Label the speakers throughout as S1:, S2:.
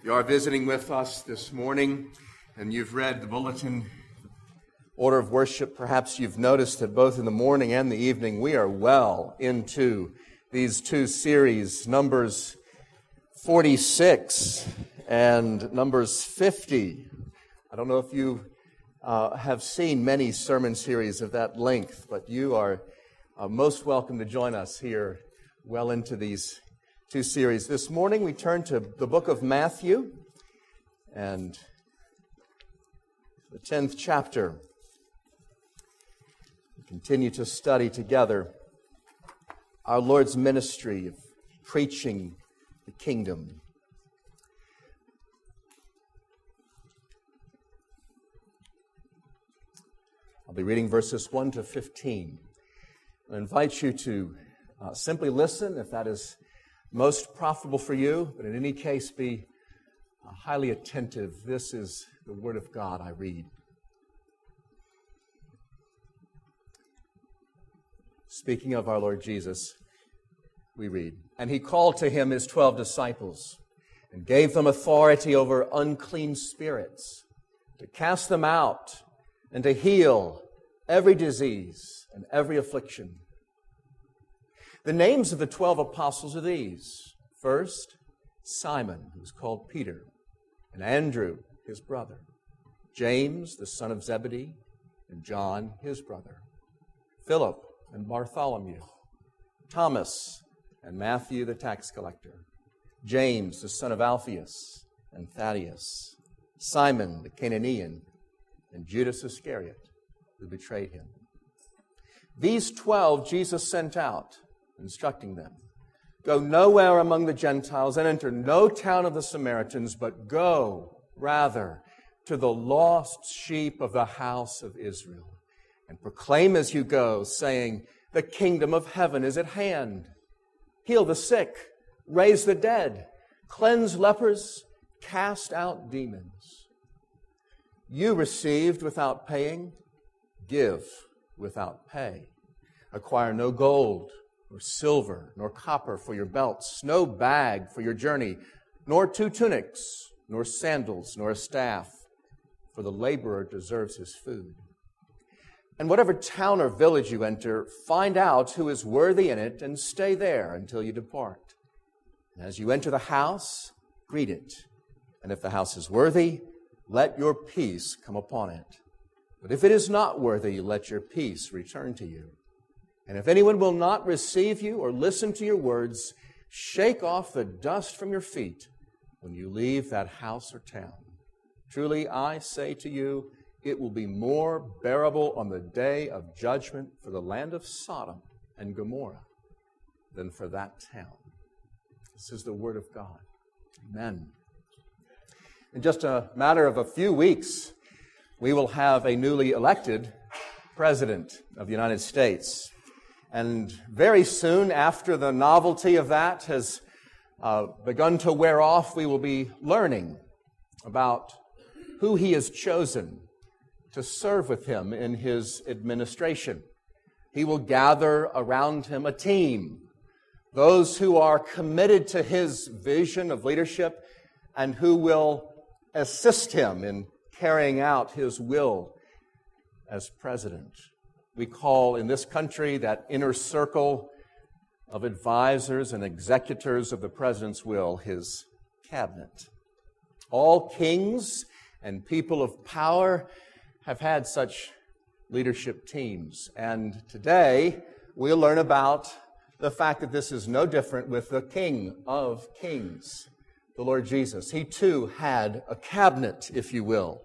S1: You are visiting with us this morning, and you've read the bulletin order of worship. Perhaps you've noticed that both in the morning and the evening, we are well into these two series, Numbers 46 and Numbers 50. I don't know if you have seen many sermon series of that length, but you are most welcome to join us here well into these two series. This morning we turn to the book of Matthew and the 10th chapter. We continue to study together our Lord's ministry of preaching the kingdom. I'll be reading verses 1 to 15. I invite you to simply listen if that is most profitable for you, but in any case be highly attentive. This is the Word of God I read. Speaking of our Lord Jesus, we read, "And he called to him his 12 disciples and gave them authority over unclean spirits, to cast them out and to heal every disease and every affliction. The names of the 12 apostles are these. First, Simon, who is called Peter, and Andrew, his brother, James, the son of Zebedee, and John, his brother, Philip and Bartholomew, Thomas and Matthew, the tax collector, James, the son of Alphaeus, and Thaddeus, Simon, the Canaanian, and Judas Iscariot, who betrayed him. These 12 Jesus sent out, instructing them, 'Go nowhere among the Gentiles and enter no town of the Samaritans, but go, rather, to the lost sheep of the house of Israel, and proclaim as you go, saying, the kingdom of heaven is at hand. Heal the sick, raise the dead, cleanse lepers, cast out demons. You received without paying, give without pay. Acquire no gold, nor silver, nor copper for your belts, no bag for your journey, nor 2 tunics, nor sandals, nor a staff, for the laborer deserves his food. And whatever town or village you enter, find out who is worthy in it, and stay there until you depart. And as you enter the house, greet it. And if the house is worthy, let your peace come upon it. But if it is not worthy, let your peace return to you. And if anyone will not receive you or listen to your words, shake off the dust from your feet when you leave that house or town. Truly, I say to you, it will be more bearable on the day of judgment for the land of Sodom and Gomorrah than for that town." This is the word of God. Amen. In just a matter of a few weeks, we will have a newly elected President of the United States. And very soon after the novelty of that has begun to wear off, we will be learning about who he has chosen to serve with him in his administration. He will gather around him a team, those who are committed to his vision of leadership and who will assist him in carrying out his will as president. We call in this country that inner circle of advisors and executors of the president's will his cabinet. All kings and people of power have had such leadership teams. And today we'll learn about the fact that this is no different with the King of Kings, the Lord Jesus. He too had a cabinet, if you will.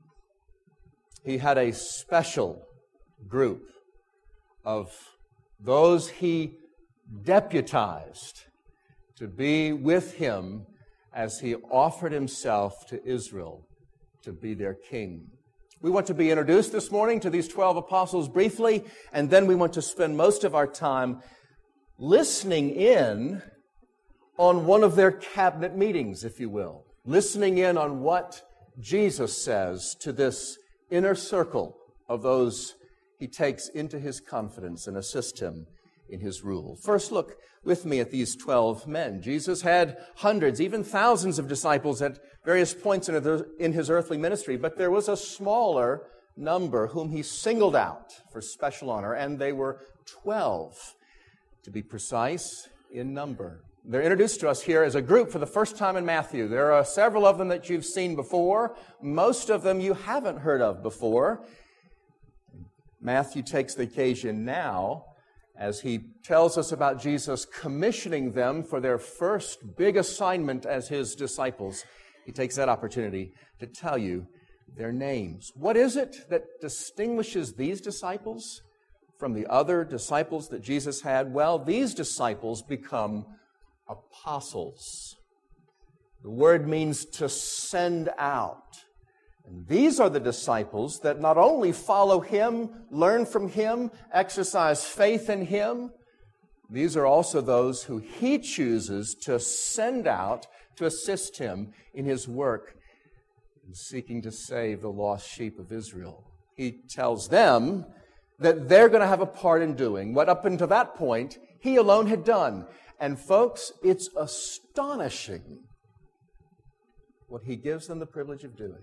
S1: He had a special group of those he deputized to be with him as he offered himself to Israel to be their king. We want to be introduced this morning to these 12 apostles briefly, and then we want to spend most of our time listening in on one of their cabinet meetings, if you will. Listening in on what Jesus says to this inner circle of those he takes into his confidence and assists him in his rule. First, look with me at these 12 men. Jesus had hundreds, even thousands of disciples at various points in his earthly ministry, but there was a smaller number whom he singled out for special honor, and they were 12, to be precise in number. They're introduced to us here as a group for the first time in Matthew. There are several of them that you've seen before. Most of them you haven't heard of before. Matthew takes the occasion now as he tells us about Jesus commissioning them for their first big assignment as his disciples. He takes that opportunity to tell you their names. What is it that distinguishes these disciples from the other disciples that Jesus had? Well, these disciples become apostles. The word means to send out. And these are the disciples that not only follow him, learn from him, exercise faith in him, these are also those who he chooses to send out to assist him in his work in seeking to save the lost sheep of Israel. He tells them that they're going to have a part in doing what up until that point he alone had done. And folks, it's astonishing what he gives them the privilege of doing.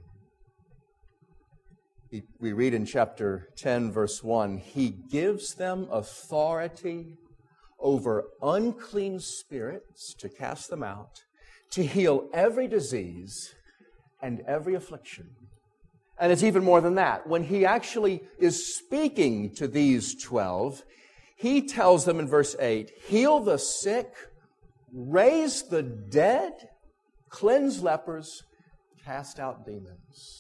S1: We read in chapter 10, verse 1, he gives them authority over unclean spirits to cast them out, to heal every disease and every affliction. And it's even more than that. When he actually is speaking to these 12, he tells them in verse 8, heal the sick, raise the dead, cleanse lepers, cast out demons.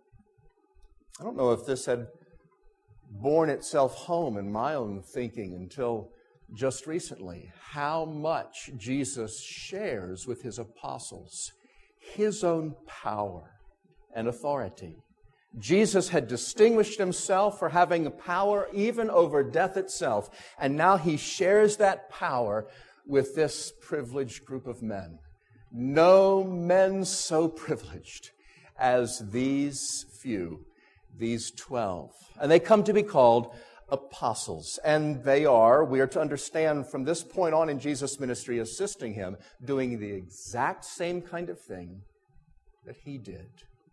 S1: I don't know if this had borne itself home in my own thinking until just recently, how much Jesus shares with his apostles his own power and authority. Jesus had distinguished himself for having power even over death itself, and now he shares that power with this privileged group of men. No men so privileged as these few, these 12. And they come to be called apostles. And we are to understand from this point on in Jesus' ministry, assisting him, doing the exact same kind of thing that he did.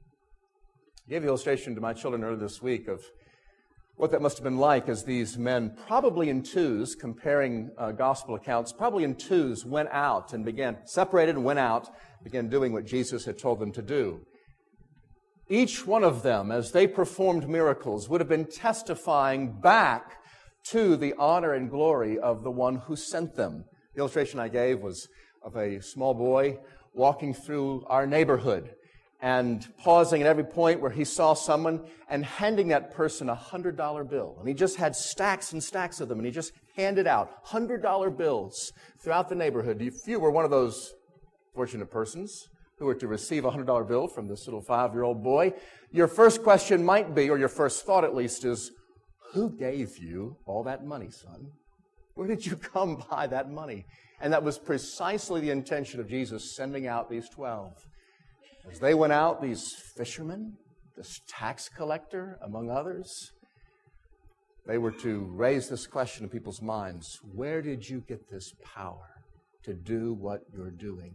S1: I gave the illustration to my children earlier this week of what that must have been like as these men, probably in twos, comparing gospel accounts, probably in twos, went out and separated and went out, began doing what Jesus had told them to do. Each one of them, as they performed miracles, would have been testifying back to the honor and glory of the one who sent them. The illustration I gave was of a small boy walking through our neighborhood and pausing at every point where he saw someone and handing that person a $100 bill. And he just had stacks and stacks of them, and he just handed out $100 bills throughout the neighborhood. If you were one of those fortunate persons who were to receive a $100 bill from this little 5-year-old boy, your first question might be, or your first thought at least is, who gave you all that money, son? Where did you come by that money? And that was precisely the intention of Jesus sending out these 12. As they went out, these fishermen, this tax collector, among others, they were to raise this question in people's minds. Where did you get this power to do what you're doing?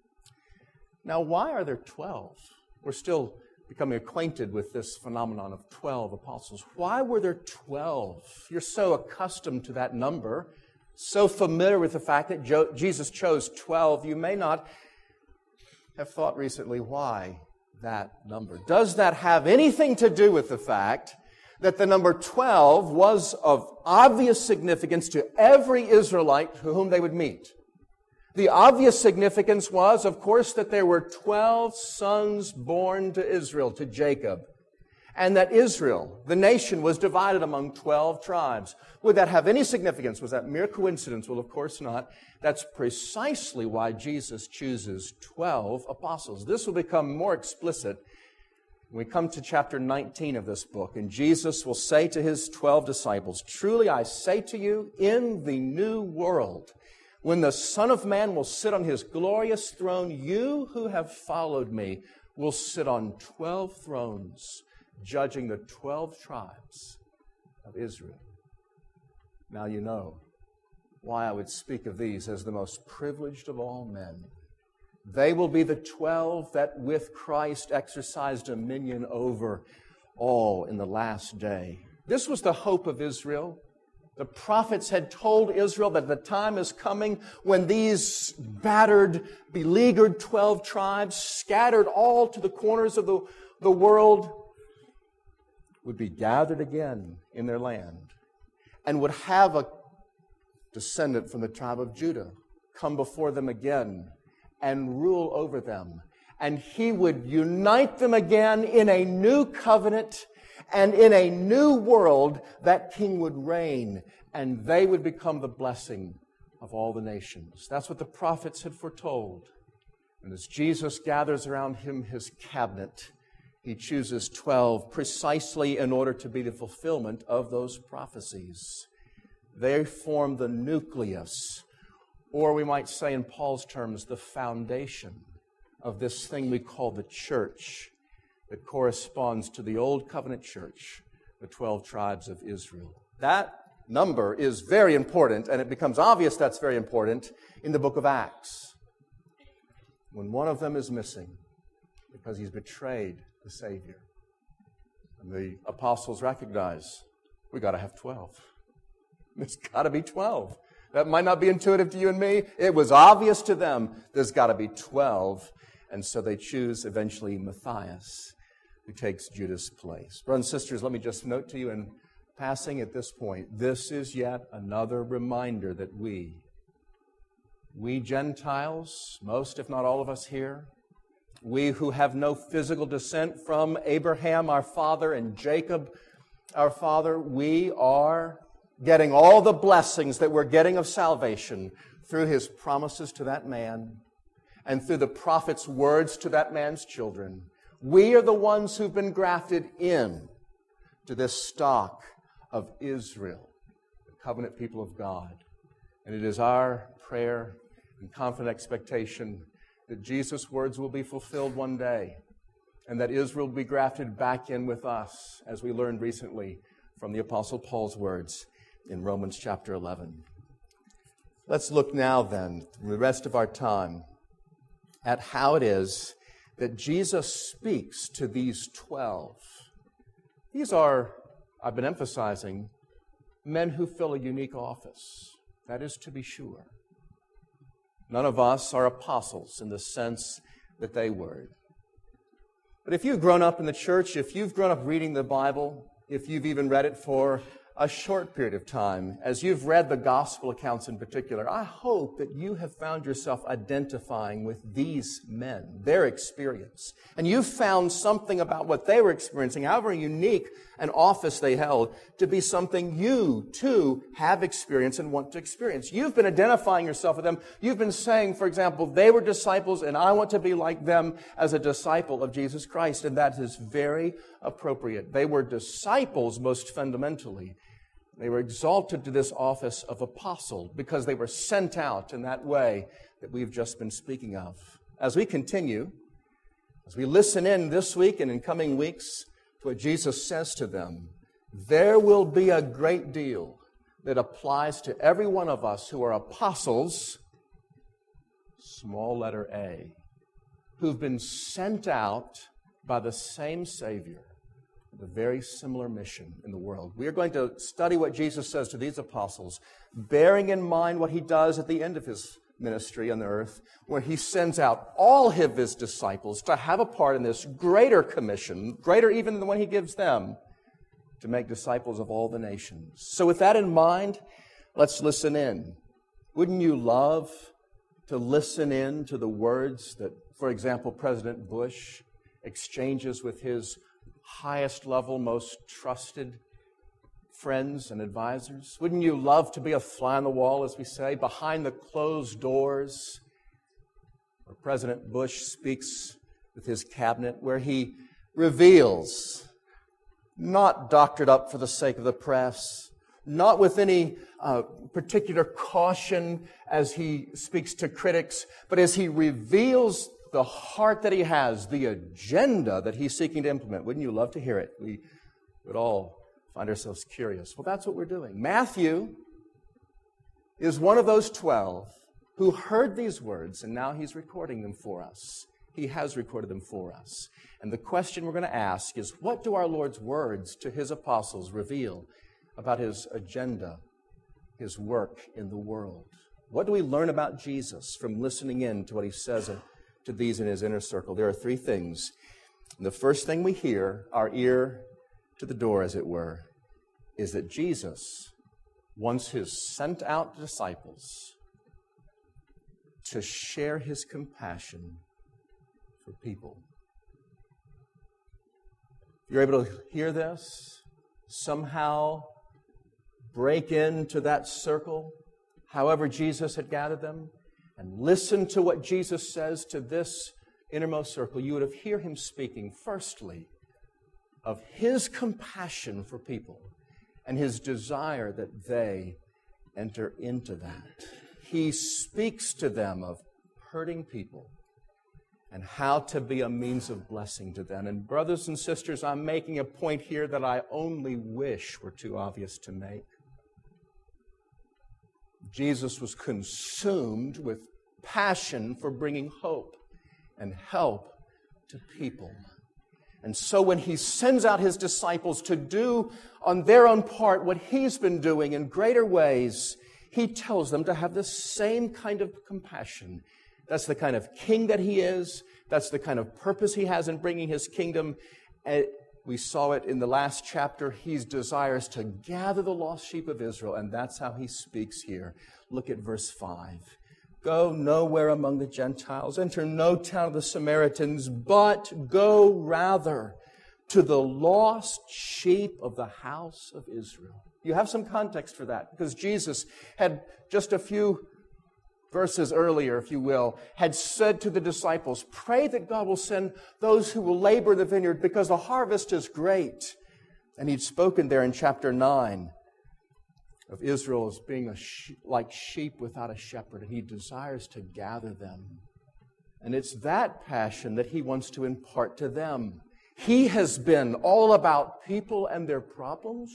S1: Now, why are there 12? We're still becoming acquainted with this phenomenon of 12 apostles. Why were there 12? You're so accustomed to that number, so familiar with the fact that Jesus chose 12, you may not have thought recently, why that number? Does that have anything to do with the fact that the number 12 was of obvious significance to every Israelite whom they would meet? The obvious significance was, of course, that there were 12 sons born to Israel, to Jacob, and that Israel, the nation, was divided among 12 tribes. Would that have any significance? Was that mere coincidence? Well, of course not. That's precisely why Jesus chooses 12 apostles. This will become more explicit when we come to chapter 19 of this book, and Jesus will say to his 12 disciples, "Truly I say to you, in the new world, when the Son of Man will sit on his glorious throne, you who have followed me will sit on 12 thrones, judging the 12 tribes of Israel." Now you know why I would speak of these as the most privileged of all men. They will be the 12 that with Christ exercise dominion over all in the last day. This was the hope of Israel. The prophets had told Israel that the time is coming when these battered, beleaguered 12 tribes, scattered all to the corners of the world, would be gathered again in their land and would have a descendant from the tribe of Judah come before them again and rule over them. And he would unite them again in a new covenant and in a new world. That king would reign, and they would become the blessing of all the nations. That's what the prophets had foretold. And as Jesus gathers around him his cabinet, he chooses 12 precisely in order to be the fulfillment of those prophecies. They form the nucleus, or we might say in Paul's terms, the foundation of this thing we call the church that corresponds to the Old Covenant church, the 12 tribes of Israel. That number is very important, and it becomes obvious that's very important in the book of Acts, when one of them is missing because he's betrayed the Savior. And the apostles recognize, we got to have 12. There's got to be 12. That might not be intuitive to you and me. It was obvious to them. There's got to be 12. And so they choose eventually Matthias, who takes Judas' place. Brothers and sisters, let me just note to you in passing at this point, this is yet another reminder that we Gentiles, most if not all of us here, we who have no physical descent from Abraham, our father, and Jacob, our father, we are getting all the blessings that we're getting of salvation through his promises to that man and through the prophet's words to that man's children. We are the ones who've been grafted in to this stock of Israel, the covenant people of God. And it is our prayer and confident expectation that Jesus' words will be fulfilled one day and that Israel will be grafted back in with us, as we learned recently from the Apostle Paul's words in Romans chapter 11. Let's look now then, the rest of our time, at how it is that Jesus speaks to these 12. These are, I've been emphasizing, men who fill a unique office. That is to be sure. None of us are apostles in the sense that they were. But if you've grown up in the church, if you've grown up reading the Bible, if you've even read it for a short period of time, as you've read the gospel accounts in particular, I hope that you have found yourself identifying with these men, their experience. And you've found something about what they were experiencing, however unique an office they held, to be something you, too, have experienced and want to experience. You've been identifying yourself with them. You've been saying, for example, they were disciples and I want to be like them as a disciple of Jesus Christ. And that is very appropriate. They were disciples most fundamentally. They were exalted to this office of apostle because they were sent out in that way that we've just been speaking of. As we continue, as we listen in this week and in coming weeks to what Jesus says to them, there will be a great deal that applies to every one of us who are apostles, small letter A, who've been sent out by the same Savior. A very similar mission in the world. We are going to study what Jesus says to these apostles, bearing in mind what he does at the end of his ministry on the earth, where he sends out all of his disciples to have a part in this greater commission, greater even than the one he gives them, to make disciples of all the nations. So with that in mind, let's listen in. Wouldn't you love to listen in to the words that, for example, President Bush exchanges with his highest level, most trusted friends and advisors? Wouldn't you love to be a fly on the wall, as we say, behind the closed doors, where President Bush speaks with his cabinet, where he reveals, not doctored up for the sake of the press, not with any particular caution as he speaks to critics, but as he reveals the heart that he has, the agenda that he's seeking to implement. Wouldn't you love to hear it? We would all find ourselves curious. Well, that's what we're doing. Matthew is one of those 12 who heard these words, and now he's recording them for us. He has recorded them for us. And the question we're going to ask is, what do our Lord's words to his apostles reveal about his agenda, his work in the world? What do we learn about Jesus from listening in to what he says to these in his inner circle? There are three things. And the first thing we hear, our ear to the door, as it were, is that Jesus wants his sent out disciples to share his compassion for people. If you're able to hear this, somehow break into that circle, however Jesus had gathered them, and listen to what Jesus says to this innermost circle, you would have heard him speaking, firstly, of his compassion for people and his desire that they enter into that. He speaks to them of hurting people and how to be a means of blessing to them. And brothers and sisters, I'm making a point here that I only wish were too obvious to make. Jesus was consumed with passion for bringing hope and help to people. And so when he sends out his disciples to do on their own part what he's been doing in greater ways, he tells them to have the same kind of compassion. That's the kind of king that he is. That's the kind of purpose he has in bringing his kingdom. We saw it in the last chapter. He desires to gather the lost sheep of Israel, and that's how he speaks here. Look at verse 5. Go nowhere among the Gentiles, enter no town of the Samaritans, but go rather to the lost sheep of the house of Israel. You have some context for that, because Jesus had just a few verses earlier, if you will, had said to the disciples, pray that God will send those who will labor in the vineyard, because the harvest is great. And he'd spoken there in chapter 9 of Israel as being like sheep without a shepherd, and he desires to gather them. And it's that passion that he wants to impart to them. He has been all about people and their problems,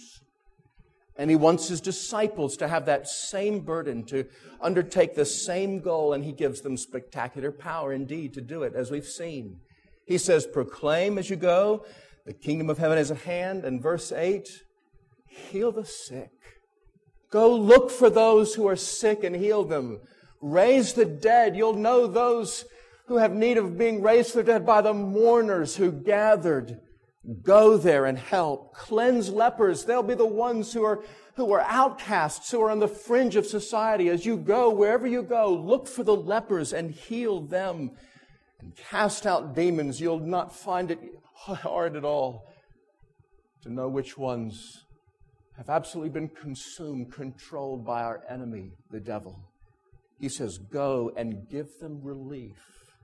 S1: and he wants his disciples to have that same burden, to undertake the same goal, and he gives them spectacular power indeed to do it, as we've seen. He says, proclaim as you go, the kingdom of heaven is at hand. And verse 8, heal the sick. Go look for those who are sick and heal them. Raise the dead. You'll know those who have need of being raised from the dead by the mourners who gathered. Go there and help. Cleanse lepers. They'll be the ones who are outcasts, who are on the fringe of society. As you go, wherever you go, look for the lepers and heal them. And cast out demons. You'll not find it hard at all to know which ones have absolutely been consumed, controlled by our enemy, the devil. He says, go and give them relief.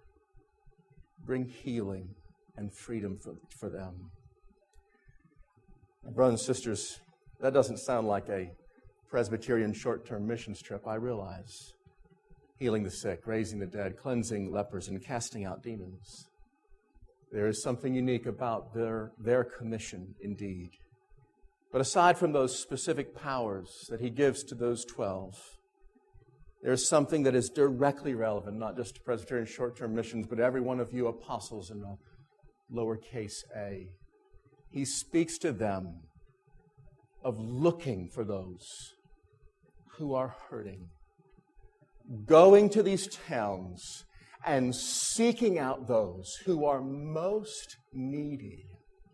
S1: Bring healing and freedom for them. Brothers and sisters, that doesn't sound like a Presbyterian short-term missions trip, I realize. Healing the sick, raising the dead, cleansing lepers, and casting out demons. There is something unique about their commission indeed. But aside from those specific powers that he gives to those 12, there's something that is directly relevant, not just to Presbyterian short-term missions, but every one of you apostles in the lowercase a. He speaks to them of looking for those who are hurting, going to these towns and seeking out those who are most needy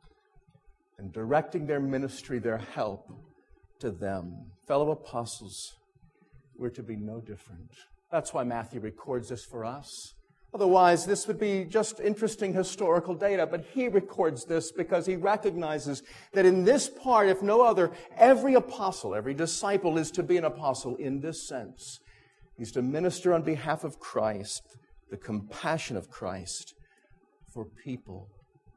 S1: and directing their ministry, their help to them. Fellow apostles, we're to be no different. That's why Matthew records this for us. Otherwise, this would be just interesting historical data, but he records this because he recognizes that in this part, if no other, every apostle, every disciple is to be an apostle in this sense. He's to minister on behalf of Christ, the compassion of Christ for people.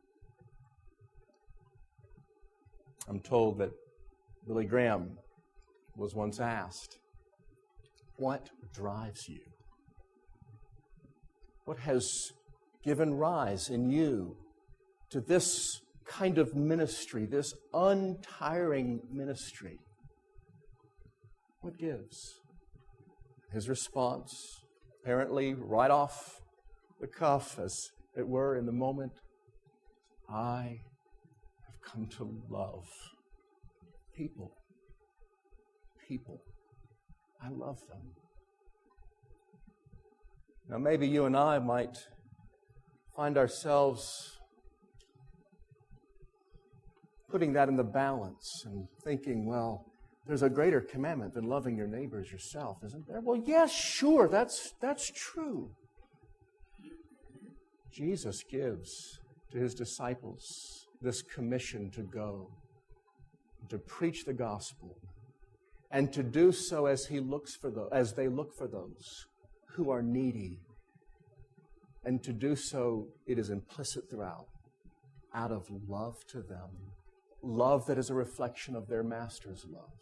S1: I'm told that Billy Graham was once asked, what drives you? What has given rise in you to this kind of ministry, this untiring ministry? What gives? His response, apparently right off the cuff, as it were, in the moment, I have come to love people. People. I love them. Now, maybe you and I might find ourselves putting that in the balance and thinking, well, there's a greater commandment than loving your neighbor as yourself, isn't there? Well, yes, sure, that's true. Jesus gives to his disciples this commission to go, to preach the gospel, and to do so as they look for those who are needy. And to do so, it is implicit throughout, out of love to them. Love that is a reflection of their master's love.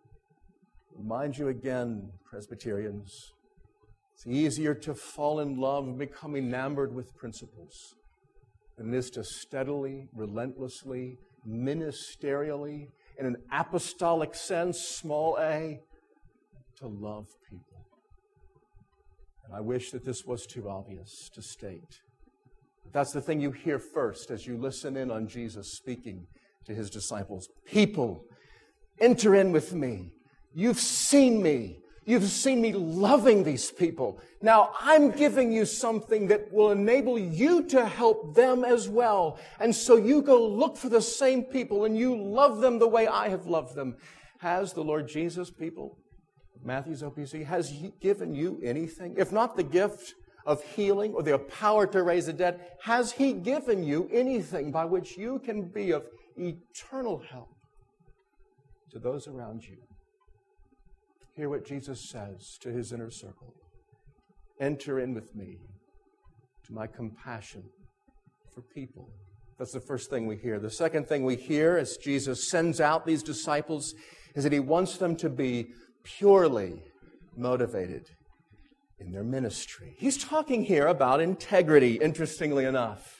S1: Remind you again, Presbyterians, it's easier to fall in love and become enamored with principles than it is to steadily, relentlessly, ministerially, in an apostolic sense, small a, to love people. And I wish that this was too obvious to state. But that's the thing you hear first as you listen in on Jesus speaking to his disciples. People, enter in with me. You've seen me. You've seen me loving these people. Now I'm giving you something that will enable you to help them as well. And so you go look for the same people and you love them the way I have loved them. Has the Lord Jesus, people, Matthew's OPC, has he given you anything? If not the gift of healing or the power to raise the dead, has he given you anything by which you can be of eternal help to those around you? Hear what Jesus says to his inner circle. Enter in with me to my compassion for people. That's the first thing we hear. The second thing we hear as Jesus sends out these disciples is that he wants them to be purely motivated in their ministry. He's talking here about integrity, interestingly enough.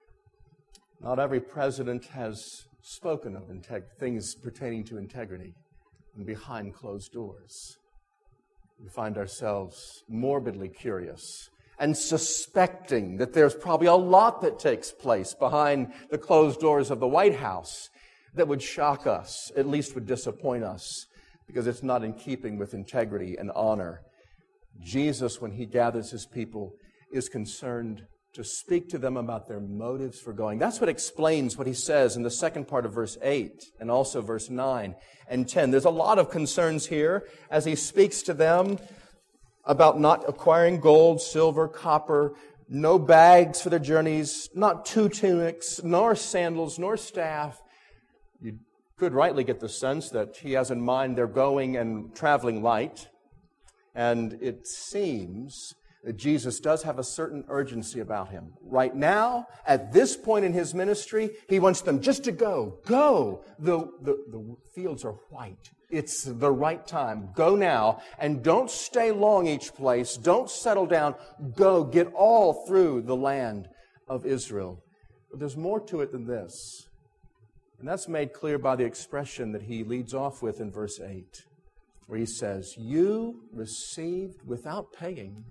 S1: Not every president has spoken of things pertaining to integrity and behind closed doors. We find ourselves morbidly curious and suspecting that there's probably a lot that takes place behind the closed doors of the White House that would shock us, at least would disappoint us, because it's not in keeping with integrity and honor. Jesus, when he gathers his people, is concerned to speak to them about their motives for going. That's what explains what he says in the second part of verse 8 and also verse 9 and 10. There's a lot of concerns here as he speaks to them about not acquiring gold, silver, copper, no bags for their journeys, not 2 tunics, nor sandals, nor staff. You could rightly get the sense that he has in mind they're going and traveling light. And it seems that Jesus does have a certain urgency about him. Right now, at this point in his ministry, he wants them just to go. Go! The fields are white. It's the right time. Go now, and don't stay long each place. Don't settle down. Go. Get all through the land of Israel. But there's more to it than this. And that's made clear by the expression that he leads off with in verse 8, where he says, you received without paying,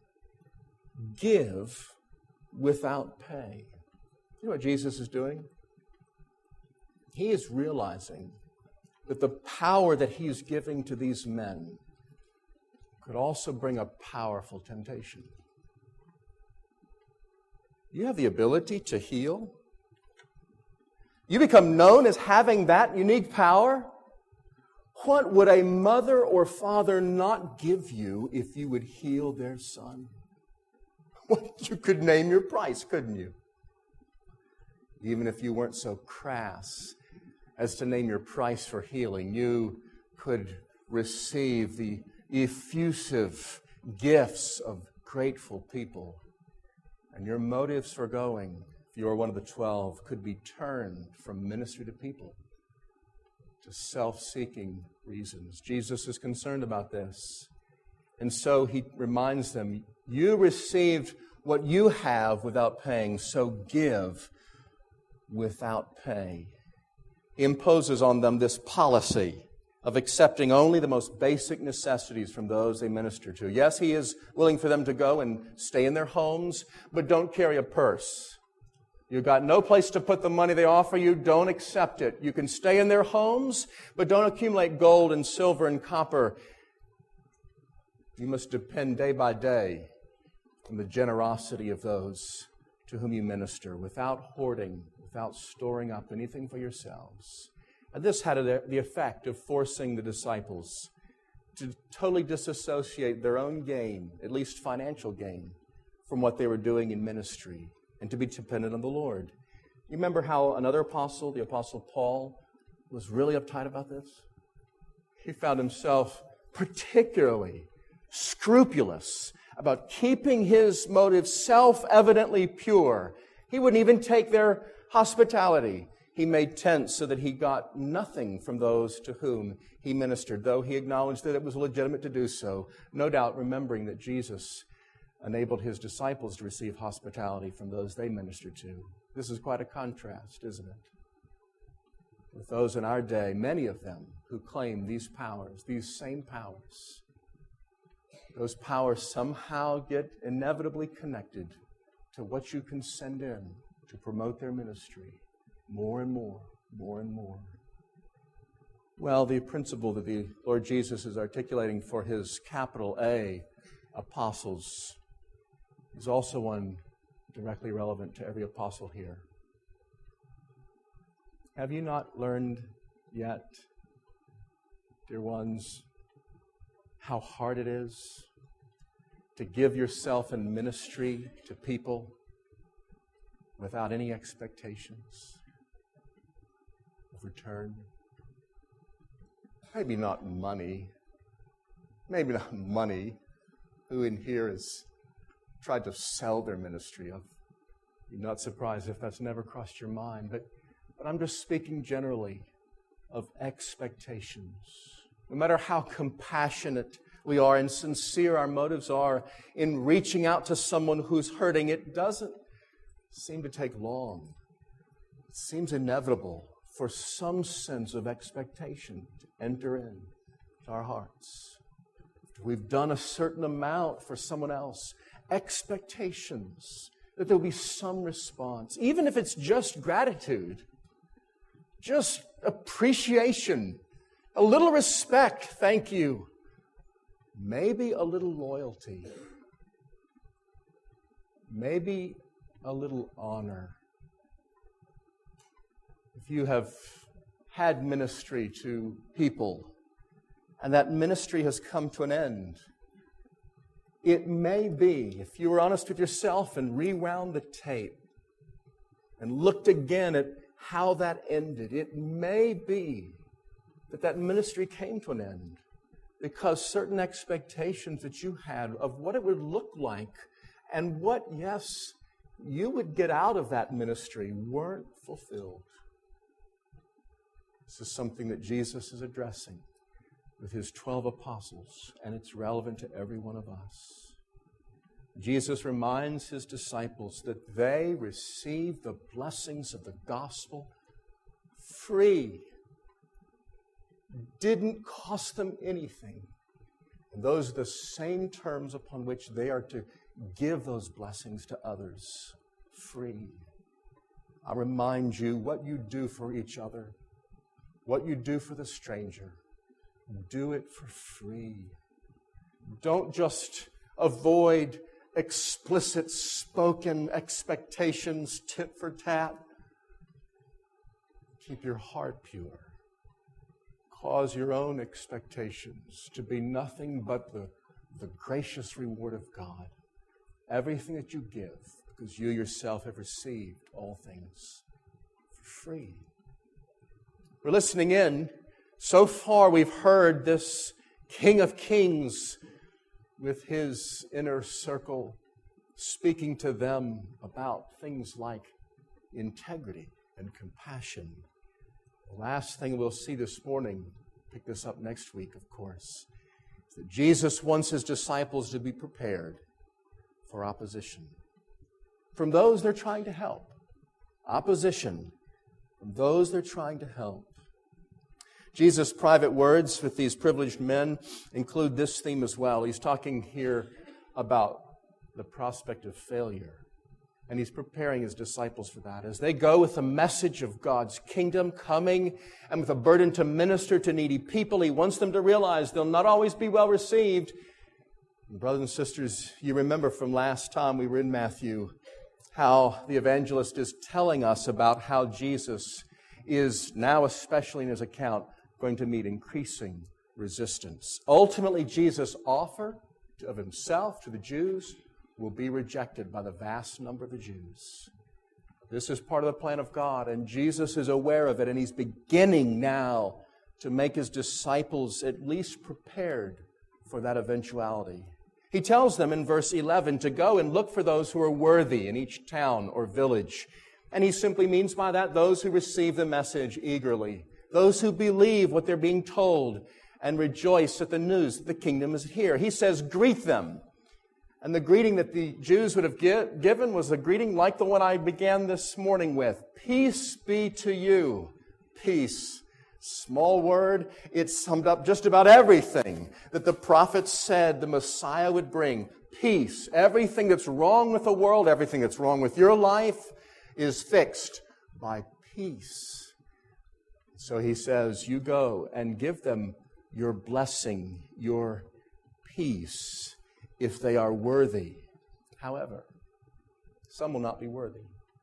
S1: give without pay. You know what Jesus is doing? He is realizing that the power that he is giving to these men could also bring a powerful temptation. You have the ability to heal. You become known as having that unique power. What would a mother or father not give you if you would heal their son? Well, you could name your price, couldn't you? Even if you weren't so crass as to name your price for healing, you could receive the effusive gifts of grateful people. And your motives for going, if you are one of the 12, could be turned from ministry to people to self-seeking reasons. Jesus is concerned about this. And so he reminds them, you received what you have without paying, so give without pay. He imposes on them this policy of accepting only the most basic necessities from those they minister to. Yes, He is willing for them to go and stay in their homes, but don't carry a purse. You've got no place to put the money they offer you, don't accept it. You can stay in their homes, but don't accumulate gold and silver and copper. You must depend day by day on the generosity of those to whom you minister, without hoarding, without storing up anything for yourselves. And this had the effect of forcing the disciples to totally disassociate their own gain, at least financial gain, from what they were doing in ministry, and to be dependent on the Lord. You remember how another apostle, the Apostle Paul, was really uptight about this? He found himself particularly scrupulous about keeping his motives self-evidently pure. He wouldn't even take their hospitality. He made tents so that he got nothing from those to whom he ministered, though he acknowledged that it was legitimate to do so, no doubt remembering that Jesus enabled His disciples to receive hospitality from those they ministered to. This is quite a contrast, isn't it? With those in our day, many of them who claim these powers, these same powers, those powers somehow get inevitably connected to what you can send in to promote their ministry. More and more, more and more. Well, the principle that the Lord Jesus is articulating for His capital A apostles is also one directly relevant to every apostle here. Have you not learned yet, dear ones, how hard it is to give yourself in ministry to people without any expectations of return? Maybe not money. Maybe not money. Who in here has tried to sell their ministry? I'd be not surprised if that's never crossed your mind. But I'm just speaking generally of expectations. No matter how compassionate we are and sincere our motives are in reaching out to someone who's hurting, it doesn't seem to take long. It seems inevitable for some sense of expectation to enter in to our hearts. If we've done a certain amount for someone else, expectations that there'll be some response, even if it's just gratitude, just appreciation, a little respect, thank you, maybe a little loyalty, maybe a little honor. If you have had ministry to people and that ministry has come to an end, it may be, if you were honest with yourself and rewound the tape and looked again at how that ended, it may be that ministry came to an end because certain expectations that you had of what it would look like and what, yes, you would get out of that ministry weren't fulfilled. This is something that Jesus is addressing with His 12 apostles, and it's relevant to every one of us. Jesus reminds His disciples that they receive the blessings of the gospel free. Didn't cost them anything. And those are the same terms upon which they are to give those blessings to others free. I remind you, what you do for each other, what you do for the stranger, do it for free. Don't just avoid explicit spoken expectations, tit for tat. Keep your heart pure. Cause your own expectations to be nothing but the gracious reward of God. Everything that you give, because you yourself have received all things for free. We're listening in. So far we've heard this King of Kings with His inner circle speaking to them about things like integrity and compassion. The last thing we'll see this morning, pick this up next week, of course, is that Jesus wants His disciples to be prepared for opposition from those they're trying to help. Opposition from those they're trying to help. Jesus' private words with these privileged men include this theme as well. He's talking here about the prospect of failure. And He's preparing His disciples for that. As they go with the message of God's kingdom coming and with a burden to minister to needy people, He wants them to realize they'll not always be well received. And brothers and sisters, you remember from last time we were in Matthew how the evangelist is telling us about how Jesus is now, especially in His account, going to meet increasing resistance. Ultimately, Jesus' offer of Himself to the Jews will be rejected by the vast number of the Jews. This is part of the plan of God, and Jesus is aware of it, and He's beginning now to make His disciples at least prepared for that eventuality. He tells them in verse 11 to go and look for those who are worthy in each town or village. And He simply means by that those who receive the message eagerly, those who believe what they're being told and rejoice at the news that the kingdom is here. He says, greet them. And the greeting that the Jews would have given was a greeting like the one I began this morning with. Peace be to you. Peace. Small word. It summed up just about everything that the prophets said the Messiah would bring. Peace. Everything that's wrong with the world, everything that's wrong with your life is fixed by peace. So He says, you go and give them your blessing, your peace, if they are worthy. However, some will not be worthy.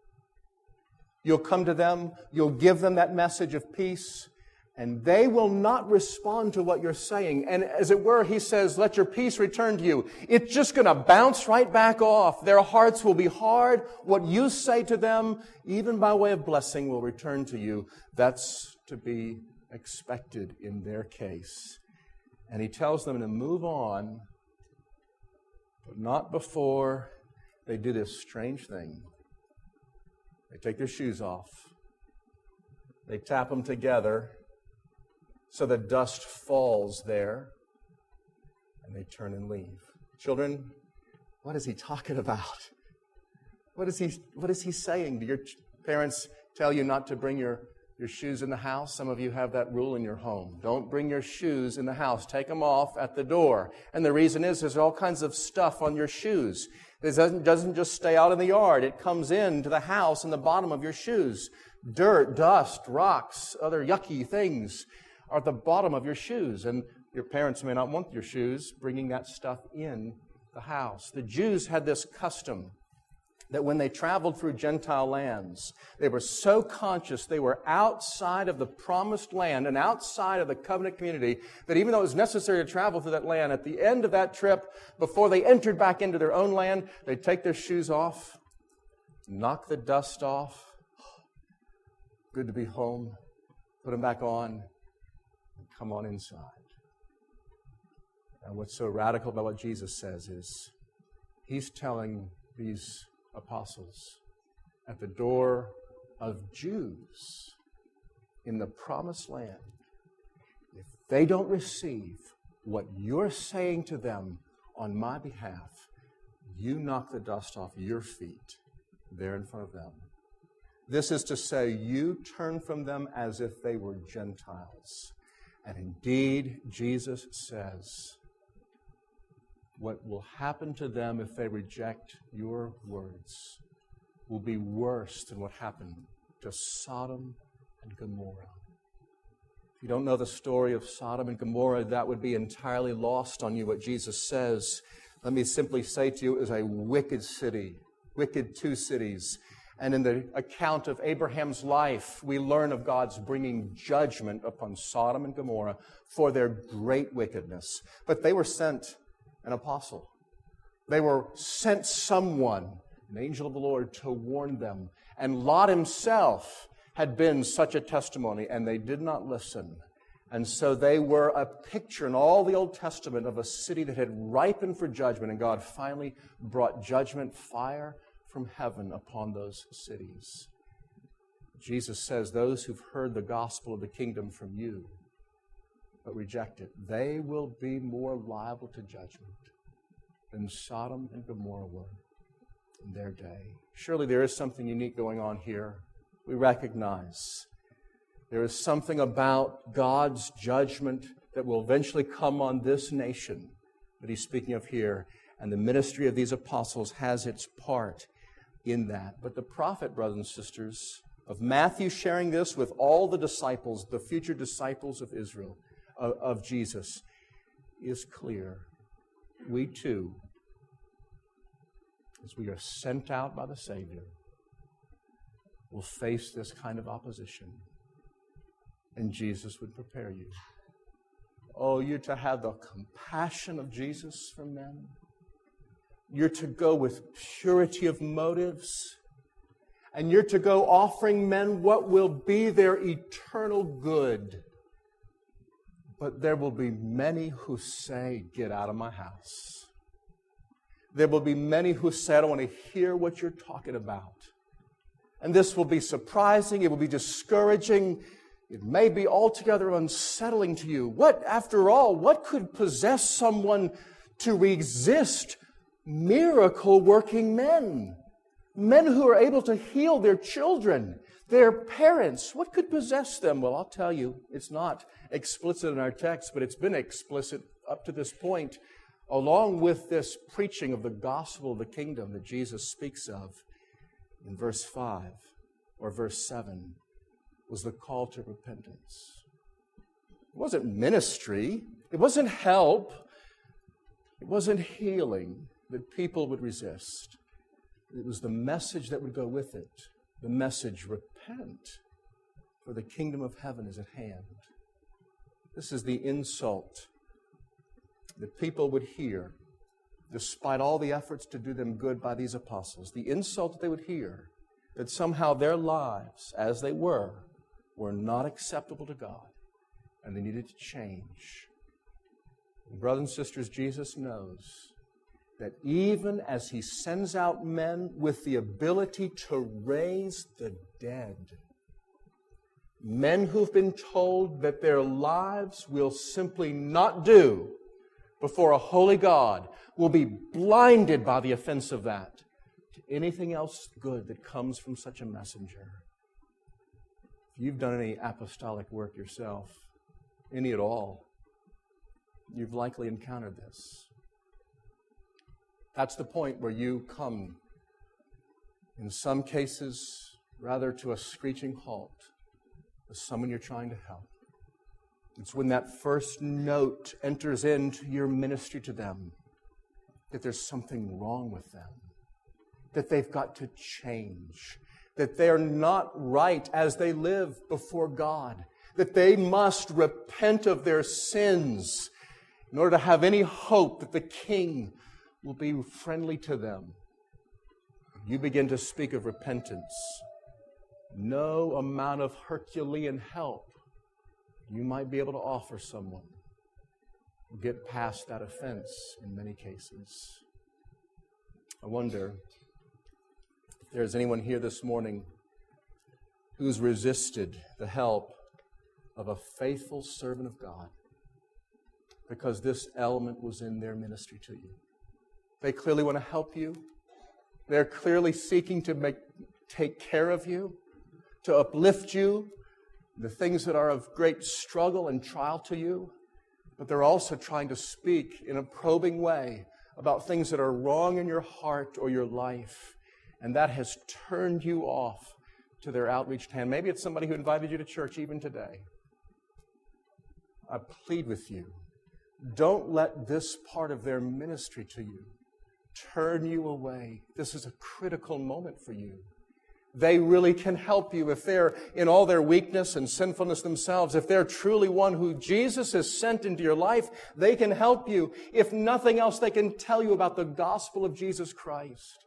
S1: You'll come to them, you'll give them that message of peace, and they will not respond to what you're saying. And as it were, He says, let your peace return to you. It's just going to bounce right back off. Their hearts will be hard. What you say to them, even by way of blessing, will return to you. That's to be expected in their case. And He tells them to move on, but not before they do this strange thing. They take their shoes off. They tap them together so the dust falls there, and they turn and leave. Children, what is He talking about? What is he saying? Do your parents tell you not to bring your shoes in the house? Some of you have that rule in your home. Don't bring your shoes in the house. Take them off at the door. And the reason is there's all kinds of stuff on your shoes. It doesn't just stay out in the yard. It comes into the house in the bottom of your shoes. Dirt, dust, rocks, other yucky things are at the bottom of your shoes. And your parents may not want your shoes bringing that stuff in the house. The Jews had this custom that when they traveled through Gentile lands, they were so conscious they were outside of the promised land and outside of the covenant community that even though it was necessary to travel through that land, at the end of that trip, before they entered back into their own land, they'd take their shoes off, knock the dust off. Good to be home. Put them back on and come on inside. And what's so radical about what Jesus says is He's telling these apostles at the door of Jews in the promised land, if they don't receive what you're saying to them on my behalf, you knock the dust off your feet there in front of them. This is to say, you turn from them as if they were Gentiles. And indeed, Jesus says, what will happen to them if they reject your words will be worse than what happened to Sodom and Gomorrah. If you don't know the story of Sodom and Gomorrah, that would be entirely lost on you, what Jesus says. Let me simply say to you, it was a wicked city, wicked two cities. And in the account of Abraham's life, we learn of God's bringing judgment upon Sodom and Gomorrah for their great wickedness. But they were sent an apostle. They were sent someone, an angel of the Lord, to warn them. And Lot himself had been such a testimony, and they did not listen. And so they were a picture in all the Old Testament of a city that had ripened for judgment, and God finally brought judgment, fire from heaven upon those cities. Jesus says those who've heard the gospel of the kingdom from you but reject it, they will be more liable to judgment than Sodom and Gomorrah were in their day. Surely there is something unique going on here. We recognize There is something about God's judgment that will eventually come on this nation that he's speaking of here. And the ministry of these apostles has its part in that. But the prophet, brothers and sisters, of Matthew sharing this with all the disciples, the future disciples of Israel, of Jesus, is clear. We too, as we are sent out by the Savior, will face this kind of opposition. And Jesus would prepare you. Oh, you're to have the compassion of Jesus for men. You're to go with purity of motives. And you're to go offering men what will be their eternal good. But there will be many who say, get out of my house. There will be many who say, I don't want to hear what you're talking about. And this will be surprising. It will be discouraging. It may be altogether unsettling to you. After all, what could possess someone to resist miracle-working men? Men who are able to heal their children, their parents. What could possess them? Well, I'll tell you, it's not explicit in our text, but it's been explicit up to this point, along with this preaching of the gospel of the kingdom that Jesus speaks of in verse 5 or verse 7. Was the call to repentance. It wasn't ministry. It wasn't help. It wasn't healing that people would resist. It was the message that would go with it. The message, repent, for the kingdom of heaven is at hand. This is the insult that people would hear, despite all the efforts to do them good by these apostles. The insult that they would hear, that somehow their lives, as they were not acceptable to God, and they needed to change. And brothers and sisters, Jesus knows that even as He sends out men with the ability to raise the dead, men who've been told that their lives will simply not do before a holy God, will be blinded by the offense of that to anything else good that comes from such a messenger. If you've done any apostolic work yourself, any at all, you've likely encountered this. That's the point where you come, in some cases, rather to a screeching halt with someone you're trying to help. It's when that first note enters into your ministry to them that there's something wrong with them, that they've got to change, that they're not right as they live before God, that they must repent of their sins in order to have any hope that the King will be friendly to them. You begin to speak of repentance. No amount of Herculean help you might be able to offer someone will get past that offense in many cases. I wonder if there's anyone here this morning who's resisted the help of a faithful servant of God because this element was in their ministry to you. They clearly want to help you. They're clearly seeking to take care of you, to uplift you, the things that are of great struggle and trial to you, but they're also trying to speak in a probing way about things that are wrong in your heart or your life, and that has turned you off to their outreached hand. Maybe it's somebody who invited you to church even today. I plead with you, don't let this part of their ministry to you turn you away. This is a critical moment for you. They really can help you if they're in all their weakness and sinfulness themselves. If they're truly one who Jesus has sent into your life, they can help you. If nothing else, they can tell you about the gospel of Jesus Christ.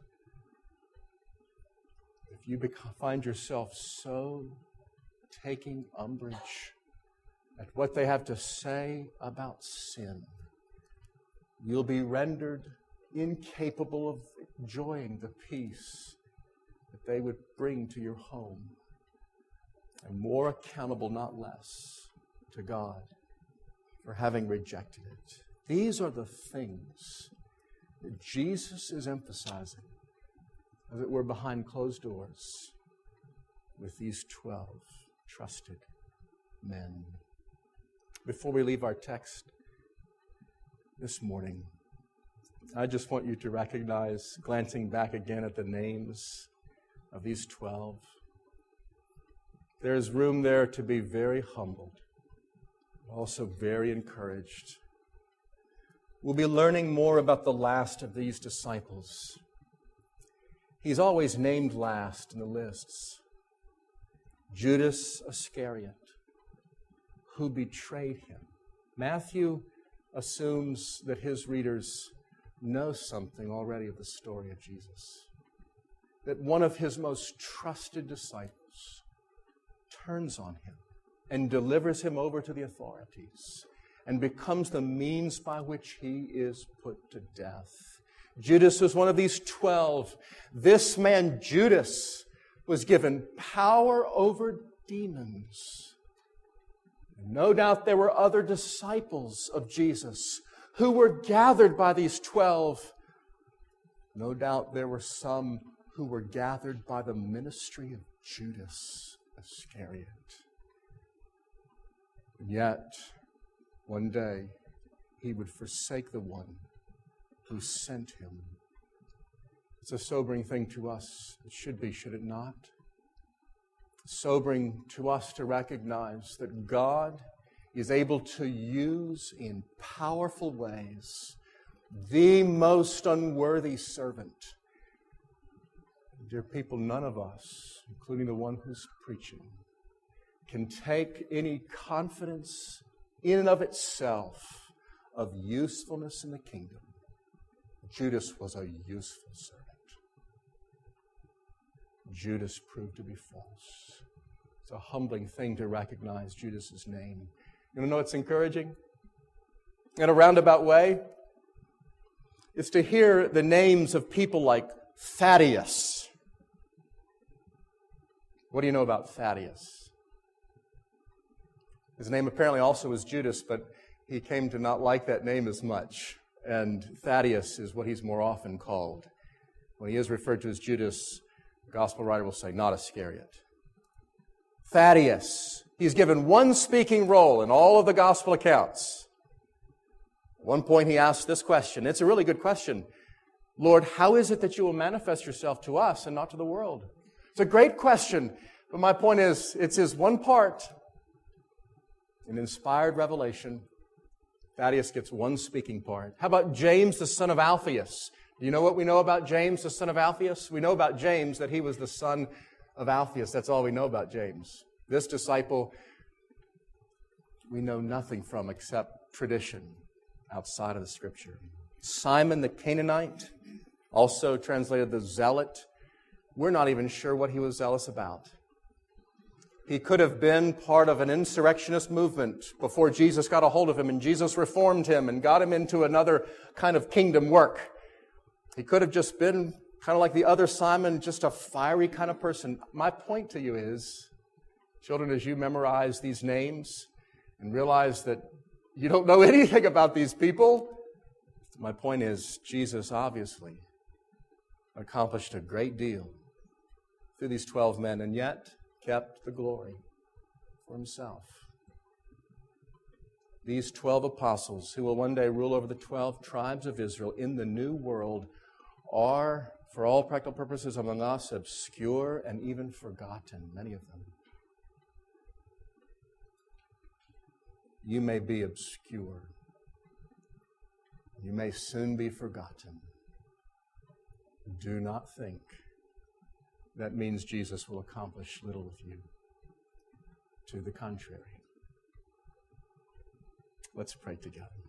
S1: If you find yourself so taking umbrage at what they have to say about sin, you'll be rendered incapable of enjoying the peace that they would bring to your home, and more accountable, not less, to God for having rejected it. These are the things that Jesus is emphasizing, as it were, behind closed doors with these 12 trusted men. Before we leave our text this morning, I just want you to recognize, glancing back again at the names of these 12, there is room there to be very humbled, also very encouraged. We'll be learning more about the last of these disciples. He's always named last in the lists. Judas Iscariot, who betrayed him. Matthew assumes that his readers know something already of the story of Jesus. That one of his most trusted disciples turns on him and delivers him over to the authorities and becomes the means by which he is put to death. Judas was one of these 12. This man, Judas, was given power over demons. No doubt there were other disciples of Jesus who were gathered by these 12. No doubt there were some who were gathered by the ministry of Judas Iscariot. And yet, one day, he would forsake the one who sent him. It's a sobering thing to us. It should be, should it not? Sobering to us to recognize that God is able to use in powerful ways the most unworthy servant. Dear people, none of us, including the one who's preaching, can take any confidence in and of itself of usefulness in the kingdom. Judas was a useful servant. Judas proved to be false. It's a humbling thing to recognize Judas's name. You know what's encouraging? In a roundabout way, it's to hear the names of people like Thaddeus. What do you know about Thaddeus? His name apparently also was Judas, but he came to not like that name as much. And Thaddeus is what he's more often called. When he is referred to as Judas, the gospel writer will say, not Iscariot. Thaddeus. He's given one speaking role in all of the gospel accounts. At one point he asked this question. It's a really good question. Lord, how is it that you will manifest yourself to us and not to the world? It's a great question. But my point is, it's his one part. In inspired revelation, Thaddeus gets one speaking part. How about James, the son of Alphaeus? Do you know what we know about James, the son of Alphaeus? We know about James that he was the son of Alphaeus. That's all we know about James. This disciple, we know nothing from except tradition outside of the Scripture. Simon the Canaanite, also translated the zealot. We're not even sure what he was zealous about. He could have been part of an insurrectionist movement before Jesus got a hold of him and Jesus reformed him and got him into another kind of kingdom work. He could have just been kind of like the other Simon, just a fiery kind of person. My point to you is, children, as you memorize these names and realize that you don't know anything about these people, my point is, Jesus obviously accomplished a great deal through these 12 men and yet kept the glory for himself. These 12 apostles who will one day rule over the 12 tribes of Israel in the new world are, for all practical purposes among us, obscure and even forgotten, many of them. You may be obscure. You may soon be forgotten. Do not think that means Jesus will accomplish little with you. To the contrary. Let's pray together.